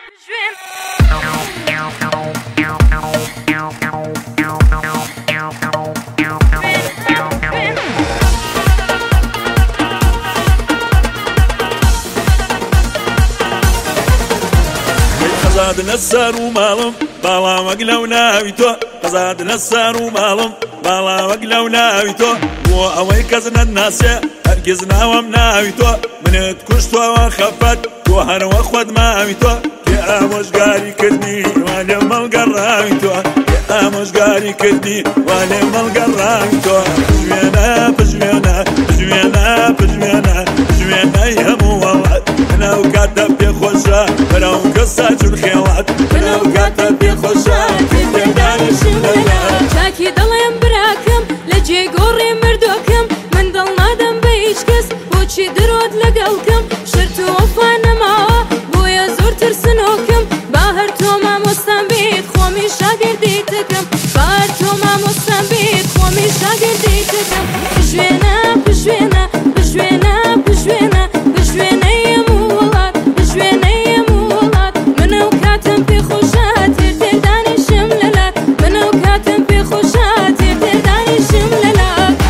قزادنا السار ومالم بالا وقلو ناويتو قزادنا السار ومالم بالا وقلو ناويتو وأوي كزنا الناس هرقزنا ومناويتو من تكشتو وخفت وهر وخود ماويتو يا مشقاري كدني وانا ملقراويتو يا مشقاري كدني وانا ملقراويتو بجوينا بجوينا بجوينا بجوينا بجوينا يا موالد انا وكاتب يا خوشا انا وقصة الخيوات انا وكاتب يا خوشا في داري شمنا شاكي ضلين براكم لجي قوري مردوكم من ضل نادم بيشكس وشي درود لقلكم شرتو وفانا معه بويا زور ترسنوكم باهرتو ما مستنبيت خومي شاقر ديتكم باهرتو ما مستنبيت خومي شاقر ديتكم بجوينا بجوينا بجوينا بجوينا بجوينا يا مولاد بجوينا يا مولاد منو كاتم في خوشات ترداني شمللات منو كاتم في خوشات ترداني شمللات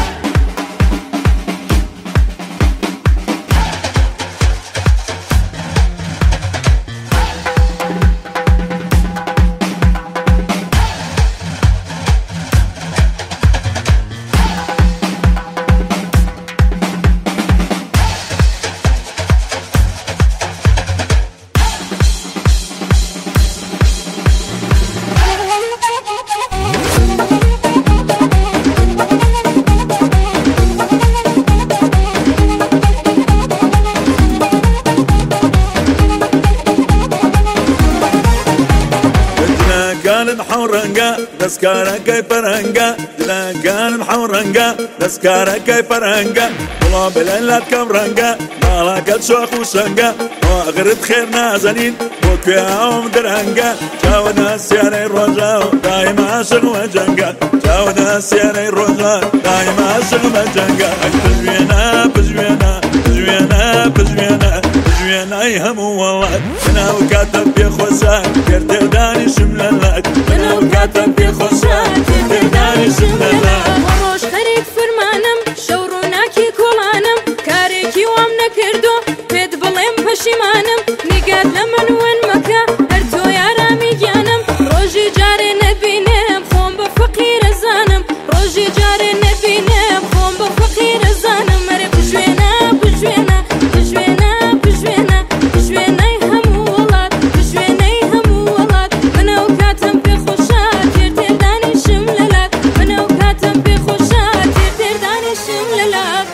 محورنجا دسكارا كاي فرنجا دلا كان محورنجا دسكارا كاي فرنجا والله بليلات كمرنجا مالك شوخ وشنجا واغرد خير نازنين وكياهم درنجا جاو ناس يعني الرجاء دايما عاشق وجنجا جاو ناس يعني الرجاء دايما عاشق وجنجا بجوينا بجوينا بجوينا بجوينا بجوينا يهم والله انا وكاتب يا خوسا كرداني شمللات انا وكاتب يا خوسا كرداني شمللات وروش خريج فرمانم شوروناكي كولانم كاريكي وامنا كردو بيد بلين بشيمانم نقاد لمن وين مكا هرتو يا رامي جانم روجي جاري نبينم خوم بفقير زانم روجي جاري نبينم خوم بفقير زانم مري بجوينا بجوينا بجوينا بجوينا بجوينا يهم ولاد بجوينا يهم ولاد انا وكاتم في خوشات ترداني شمللات انا وكاتم في خوشات ترداني شمللات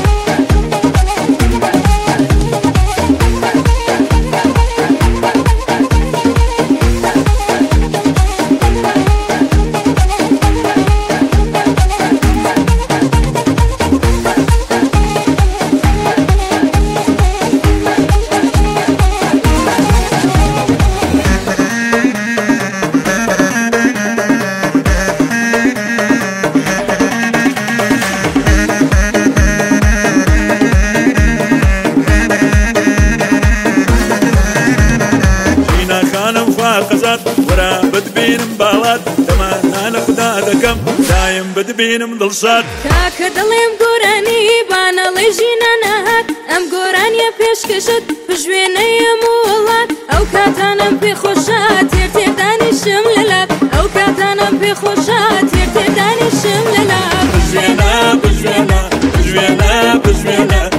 ورا بدبين مبالات تمانا نخدادكم دايم بدبين مضلصات كاك دليم قراني بانا ليجينا نهات ام قرانيا بيش كشت بجوينا يا مولات او كاتانا بخوشات ترداني شمللات او كاتانا بخوشات ترداني شمللات بجوينا بجوينا بجوينا بجوينا